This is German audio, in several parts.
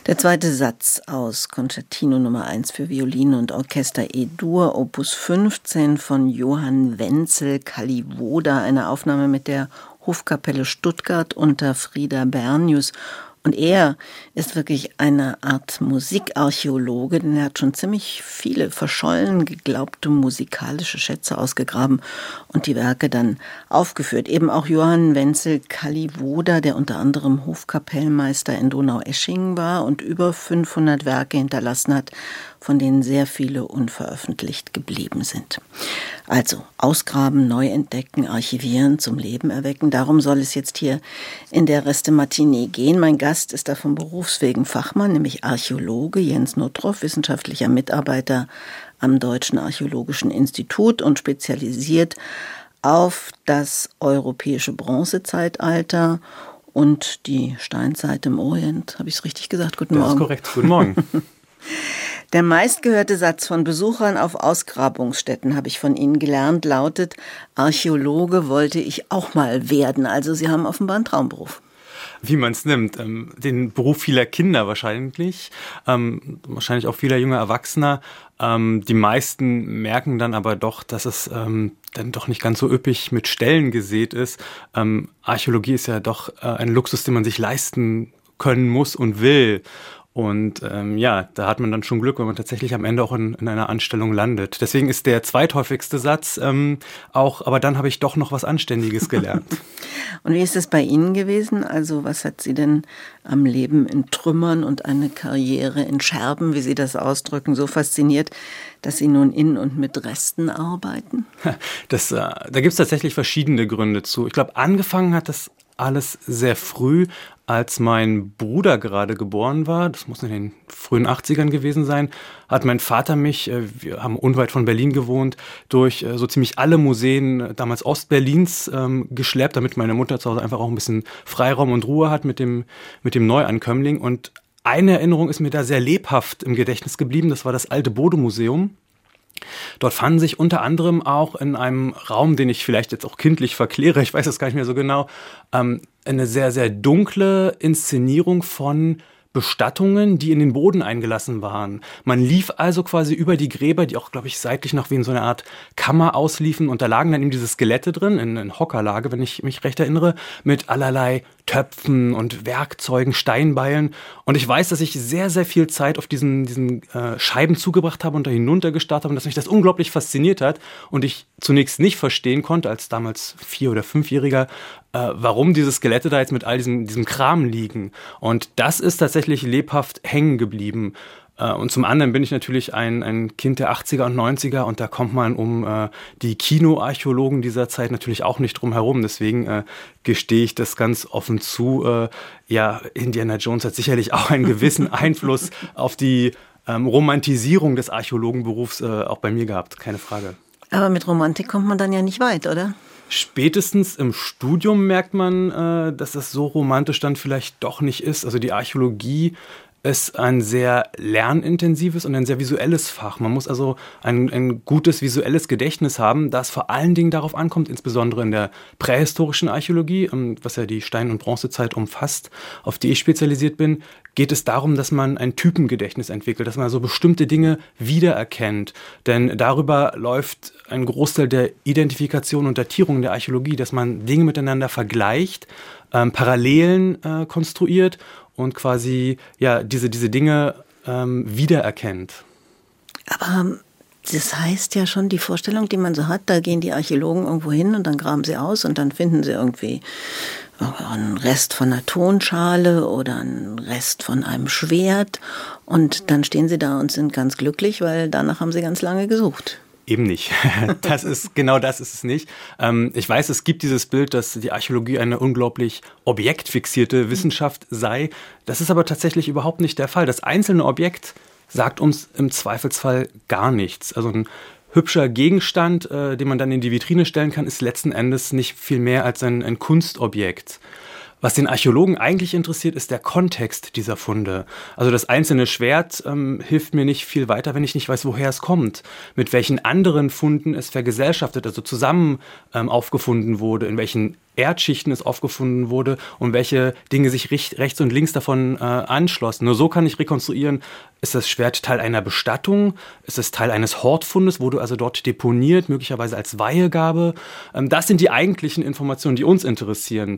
Der zweite Satz aus Concertino Nummer 1 für Violine und Orchester E-Dur, Opus 15 von Johann Wenzel Kalliwoda, eine Aufnahme mit der Hofkapelle Stuttgart unter Frieder Bernius. Und er ist wirklich eine Art Musikarchäologe, denn er hat schon ziemlich viele verschollen geglaubte musikalische Schätze ausgegraben und die Werke dann aufgeführt. Eben auch Johann Wenzel Kalliwoda, der unter anderem Hofkapellmeister in Donaueschingen war und über 500 Werke hinterlassen hat, von denen sehr viele unveröffentlicht geblieben sind. Also ausgraben, neu entdecken, archivieren, zum Leben erwecken. Darum soll es jetzt hier in der Reste-Matinee gehen. Mein Gast ist da vom Berufswegen Fachmann, nämlich Archäologe Jens Nottroff, wissenschaftlicher Mitarbeiter am Deutschen Archäologischen Institut und spezialisiert auf das europäische Bronzezeitalter und die Steinzeit im Orient. Habe ich es richtig gesagt? Guten Morgen. Das ist korrekt. Guten Morgen. Der meistgehörte Satz von Besuchern auf Ausgrabungsstätten, habe ich von Ihnen gelernt, lautet: Archäologe wollte ich auch mal werden. Also Sie haben offenbar einen Traumberuf. Wie man es nimmt. Den Beruf vieler Kinder wahrscheinlich. Wahrscheinlich auch vieler junger Erwachsener. Die meisten merken dann aber doch, dass es dann doch nicht ganz so üppig mit Stellen gesät ist. Archäologie ist ja doch ein Luxus, den man sich leisten können muss und will. Und da hat man dann schon Glück, wenn man tatsächlich am Ende auch in einer Anstellung landet. Deswegen ist der zweithäufigste Satz aber dann habe ich doch noch was Anständiges gelernt. Und wie ist es bei Ihnen gewesen? Also was hat Sie denn am Leben in Trümmern und eine Karriere in Scherben, wie Sie das ausdrücken, so fasziniert, dass Sie nun in und mit Resten arbeiten? Da gibt es tatsächlich verschiedene Gründe zu. Ich glaube, angefangen hat das alles sehr früh, als mein Bruder gerade geboren war, das muss in den frühen 80ern gewesen sein, hat mein Vater mich, wir haben unweit von Berlin gewohnt, durch so ziemlich alle Museen damals Ostberlins geschleppt, damit meine Mutter zu Hause einfach auch ein bisschen Freiraum und Ruhe hat mit dem Neuankömmling. Und eine Erinnerung ist mir da sehr lebhaft im Gedächtnis geblieben, das war das alte Bode-Museum. Dort fanden sich unter anderem auch in einem Raum, den ich vielleicht jetzt auch kindlich verkläre, ich weiß es gar nicht mehr so genau, eine sehr, sehr dunkle Inszenierung von Bestattungen, die in den Boden eingelassen waren. Man lief also quasi über die Gräber, die auch, glaube ich, seitlich noch wie in so einer Art Kammer ausliefen. Und da lagen dann eben diese Skelette drin, in Hockerlage, wenn ich mich recht erinnere, mit allerlei Töpfen und Werkzeugen, Steinbeilen. Und ich weiß, dass ich sehr, sehr viel Zeit auf diesen Scheiben zugebracht habe und da hinuntergestarrt habe und dass mich das unglaublich fasziniert hat. Und ich zunächst nicht verstehen konnte, als damals 4- oder 5-Jähriger, warum diese Skelette da jetzt mit all diesem Kram liegen. Und das ist tatsächlich lebhaft hängen geblieben. Und zum anderen bin ich natürlich ein Kind der 80er und 90er und da kommt man um die Kinoarchäologen dieser Zeit natürlich auch nicht drum herum. Deswegen gestehe ich das ganz offen zu. Indiana Jones hat sicherlich auch einen gewissen Einfluss auf die Romantisierung des Archäologenberufs auch bei mir gehabt, keine Frage. Aber mit Romantik kommt man dann ja nicht weit, oder? Spätestens im Studium merkt man, dass das so romantisch dann vielleicht doch nicht ist. Also die Archäologie ist ein sehr lernintensives und ein sehr visuelles Fach. Man muss also ein gutes visuelles Gedächtnis haben, das vor allen Dingen darauf ankommt, insbesondere in der prähistorischen Archäologie, was ja die Stein- und Bronzezeit umfasst, auf die ich spezialisiert bin, geht es darum, dass man ein Typengedächtnis entwickelt, dass man so bestimmte Dinge wiedererkennt. Denn darüber läuft ein Großteil der Identifikation und Datierung der Archäologie, dass man Dinge miteinander vergleicht, Parallelen konstruiert und quasi diese Dinge wiedererkennt. Aber das heißt ja schon, die Vorstellung, die man so hat, da gehen die Archäologen irgendwo hin und dann graben sie aus und dann finden sie irgendwie einen Rest von einer Tonschale oder einen Rest von einem Schwert und dann stehen sie da und sind ganz glücklich, weil danach haben sie ganz lange gesucht. Eben nicht. Das ist es nicht. Ich weiß, es gibt dieses Bild, dass die Archäologie eine unglaublich objektfixierte Wissenschaft sei. Das ist aber tatsächlich überhaupt nicht der Fall. Das einzelne Objekt sagt uns im Zweifelsfall gar nichts. Also ein hübscher Gegenstand, den man dann in die Vitrine stellen kann, ist letzten Endes nicht viel mehr als ein Kunstobjekt. Was den Archäologen eigentlich interessiert, ist der Kontext dieser Funde. Also das einzelne Schwert hilft mir nicht viel weiter, wenn ich nicht weiß, woher es kommt, mit welchen anderen Funden es vergesellschaftet, also zusammen aufgefunden wurde, in welchen Erdschichten es aufgefunden wurde und welche Dinge sich rechts und links davon anschlossen. Nur so kann ich rekonstruieren, ist das Schwert Teil einer Bestattung? Ist es Teil eines Hortfundes? Wurde also dort deponiert, möglicherweise als Weihegabe? Das sind die eigentlichen Informationen, die uns interessieren.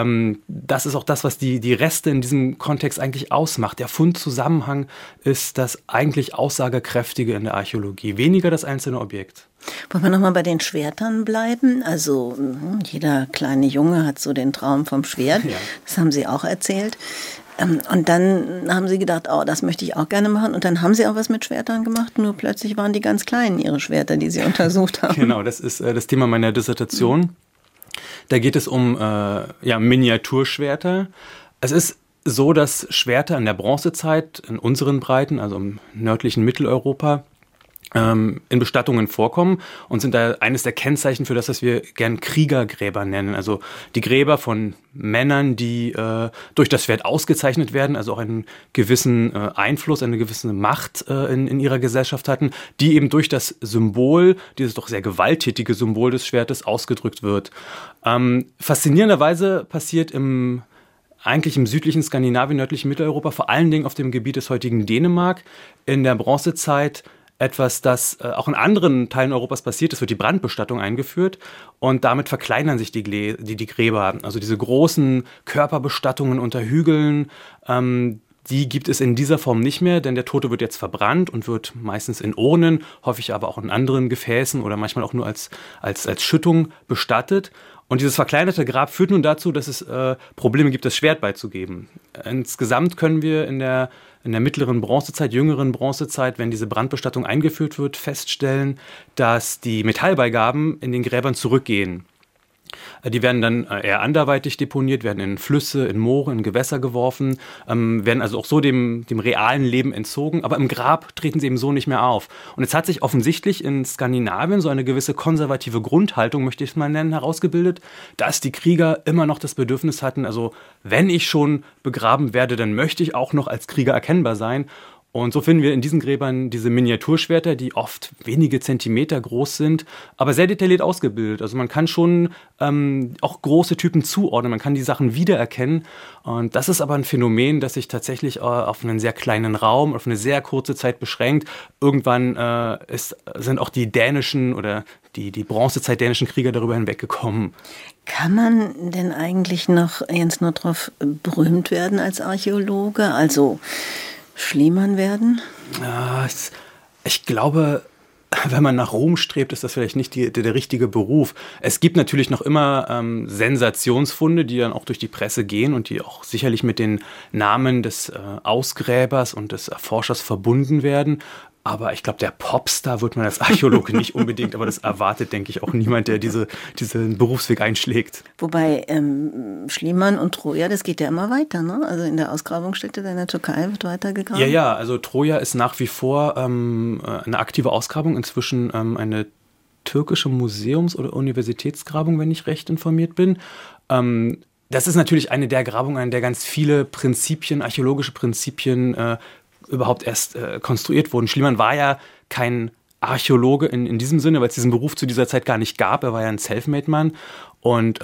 Das ist auch das, was die Reste in diesem Kontext eigentlich ausmacht. Der Fundzusammenhang ist das eigentlich Aussagekräftige in der Archäologie, weniger das einzelne Objekt. Wollen wir nochmal bei den Schwertern bleiben? Also jeder kleine Junge hat so den Traum vom Schwert. Ja. Das haben Sie auch erzählt. Und dann haben Sie gedacht, oh, das möchte ich auch gerne machen. Und dann haben Sie auch was mit Schwertern gemacht. Nur plötzlich waren die ganz klein, Ihre Schwerter, die Sie untersucht haben. Genau, das ist das Thema meiner Dissertation. Da geht es um Miniaturschwerter. Es ist so, dass Schwerter in der Bronzezeit, in unseren Breiten, also im nördlichen Mitteleuropa, in Bestattungen vorkommen und sind da eines der Kennzeichen für das, was wir gern Kriegergräber nennen. Also die Gräber von Männern, die durch das Schwert ausgezeichnet werden, also auch einen gewissen Einfluss, eine gewisse Macht in ihrer Gesellschaft hatten, die eben durch das Symbol, dieses doch sehr gewalttätige Symbol des Schwertes ausgedrückt wird. Faszinierenderweise passiert eigentlich im südlichen Skandinavien, nördlichen Mitteleuropa, vor allen Dingen auf dem Gebiet des heutigen Dänemark, in der Bronzezeit etwas, das auch in anderen Teilen Europas passiert. Es wird die Brandbestattung eingeführt und damit verkleinern sich die Gräber. Also diese großen Körperbestattungen unter Hügeln, die gibt es in dieser Form nicht mehr, denn der Tote wird jetzt verbrannt und wird meistens in Urnen, häufig aber auch in anderen Gefäßen oder manchmal auch nur als Schüttung bestattet. Und dieses verkleinerte Grab führt nun dazu, dass es Probleme gibt, das Schwert beizugeben. Insgesamt können wir in der mittleren Bronzezeit, jüngeren Bronzezeit, wenn diese Brandbestattung eingeführt wird, feststellen, dass die Metallbeigaben in den Gräbern zurückgehen. Die werden dann eher anderweitig deponiert, werden in Flüsse, in Moore, in Gewässer geworfen, werden also auch so dem realen Leben entzogen, aber im Grab treten sie eben so nicht mehr auf. Und jetzt hat sich offensichtlich in Skandinavien so eine gewisse konservative Grundhaltung, möchte ich es mal nennen, herausgebildet, dass die Krieger immer noch das Bedürfnis hatten, also wenn ich schon begraben werde, dann möchte ich auch noch als Krieger erkennbar sein. Und so finden wir in diesen Gräbern diese Miniaturschwerter, die oft wenige Zentimeter groß sind, aber sehr detailliert ausgebildet. Also man kann schon auch große Typen zuordnen, man kann die Sachen wiedererkennen. Und das ist aber ein Phänomen, das sich tatsächlich auf einen sehr kleinen Raum, auf eine sehr kurze Zeit beschränkt. Irgendwann sind auch die dänischen oder die Bronzezeit dänischen Krieger darüber hinweggekommen. Kann man denn eigentlich noch, Jens Notdorf, berühmt werden als Archäologe? Also Schliemann werden? Ja, ich glaube, wenn man nach Ruhm strebt, ist das vielleicht nicht der richtige Beruf. Es gibt natürlich noch immer Sensationsfunde, die dann auch durch die Presse gehen und die auch sicherlich mit den Namen des Ausgräbers und des Erforschers verbunden werden. Aber ich glaube, der Popstar wird man als Archäologe nicht unbedingt, aber das erwartet, denke ich, auch niemand, der diesen Berufsweg einschlägt. Wobei Schliemann und Troja, das geht ja immer weiter, ne? Also in der Ausgrabungsstätte in der Türkei wird weiter gegraben. Ja, also Troja ist nach wie vor eine aktive Ausgrabung, inzwischen eine türkische Museums- oder Universitätsgrabung, wenn ich recht informiert bin. Das ist natürlich eine der Grabungen, an der ganz viele Prinzipien, archäologische Prinzipien überhaupt erst konstruiert wurden. Schliemann war ja kein Archäologe in diesem Sinne, weil es diesen Beruf zu dieser Zeit gar nicht gab. Er war ja ein Selfmade-Mann und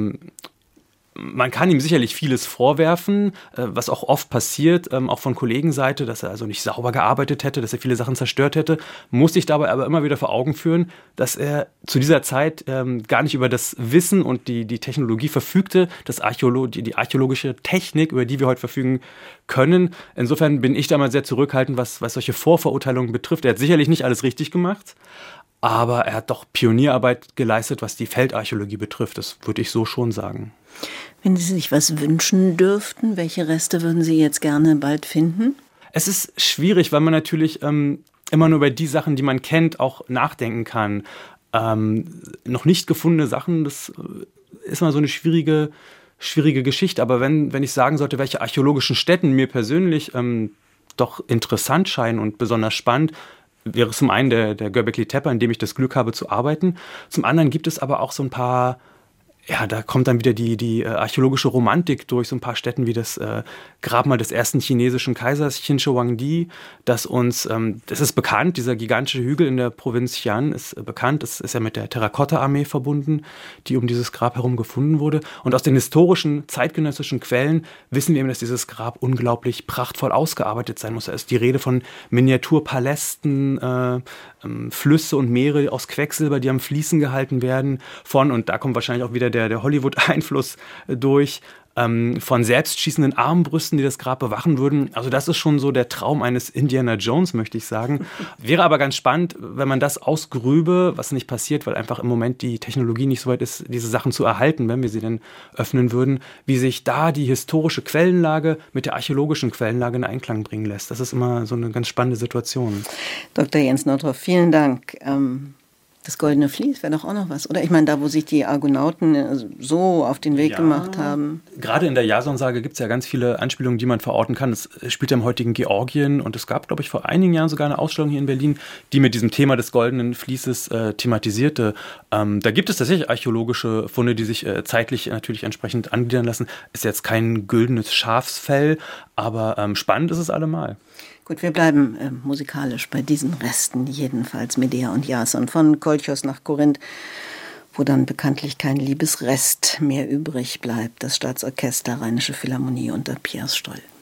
man kann ihm sicherlich vieles vorwerfen, was auch oft passiert, auch von Kollegenseite, dass er also nicht sauber gearbeitet hätte, dass er viele Sachen zerstört hätte, muss sich dabei aber immer wieder vor Augen führen, dass er zu dieser Zeit gar nicht über das Wissen und die Technologie verfügte, die archäologische Technik, über die wir heute verfügen können. Insofern bin ich da mal sehr zurückhaltend, was solche Vorverurteilungen betrifft. Er hat sicherlich nicht alles richtig gemacht, aber er hat doch Pionierarbeit geleistet, was die Feldarchäologie betrifft. Das würde ich so schon sagen. Wenn Sie sich was wünschen dürften, welche Reste würden Sie jetzt gerne bald finden? Es ist schwierig, weil man natürlich immer nur über die Sachen, die man kennt, auch nachdenken kann. Noch nicht gefundene Sachen, das ist mal so eine schwierige Geschichte. Aber wenn ich sagen sollte, welche archäologischen Stätten mir persönlich doch interessant scheinen und besonders spannend, wäre zum einen der Göbekli Tepe, in dem ich das Glück habe zu arbeiten. Zum anderen gibt es aber auch so ein paar ja, da kommt dann wieder die archäologische Romantik durch, so ein paar Städten wie das Grabmal des ersten chinesischen Kaisers Qin Shi Huangdi, das ist bekannt, dieser gigantische Hügel in der Provinz Xi'an ist bekannt, es ist ja mit der Terrakotta-Armee verbunden, die um dieses Grab herum gefunden wurde. Und aus den historischen, zeitgenössischen Quellen wissen wir eben, dass dieses Grab unglaublich prachtvoll ausgearbeitet sein muss. Da ist die Rede von Miniaturpalästen, Flüsse und Meere aus Quecksilber, die am Fließen gehalten werden, und da kommt wahrscheinlich auch wieder der Hollywood-Einfluss durch, von selbstschießenden Armbrüsten, die das Grab bewachen würden. Also das ist schon so der Traum eines Indiana Jones, möchte ich sagen. Wäre aber ganz spannend, wenn man das ausgrübe, was nicht passiert, weil einfach im Moment die Technologie nicht so weit ist, diese Sachen zu erhalten, wenn wir sie denn öffnen würden, wie sich da die historische Quellenlage mit der archäologischen Quellenlage in Einklang bringen lässt. Das ist immer so eine ganz spannende Situation. Dr. Jens Notdorf, vielen Dank. Das Goldene Vlies wäre doch auch noch was, oder? Ich meine, da, wo sich die Argonauten so auf den Weg gemacht haben. Gerade in der Jason-Sage gibt es ja ganz viele Anspielungen, die man verorten kann. Es spielt ja im heutigen Georgien und es gab, glaube ich, vor einigen Jahren sogar eine Ausstellung hier in Berlin, die mit diesem Thema des Goldenen Vlieses thematisierte. Da gibt es tatsächlich archäologische Funde, die sich zeitlich natürlich entsprechend angliedern lassen. Ist jetzt kein güldenes Schafsfell, aber spannend ist es allemal. Gut, wir bleiben musikalisch bei diesen Resten, jedenfalls Medea und Jason von Kolchos nach Korinth, wo dann bekanntlich kein Liebesrest mehr übrig bleibt. Das Staatsorchester Rheinische Philharmonie unter Piers Stoll.